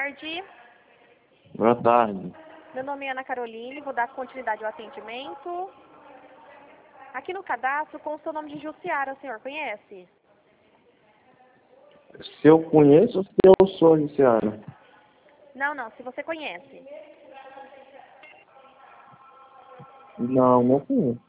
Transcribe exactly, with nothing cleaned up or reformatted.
tarde. Boa tarde. Meu nome é Ana Caroline, vou dar continuidade ao atendimento. Aqui no cadastro consta o nome de Jussiara, o senhor conhece? Se eu conheço ou se eu sou de Ceará? Não, não, se você conhece. Não, não conheço.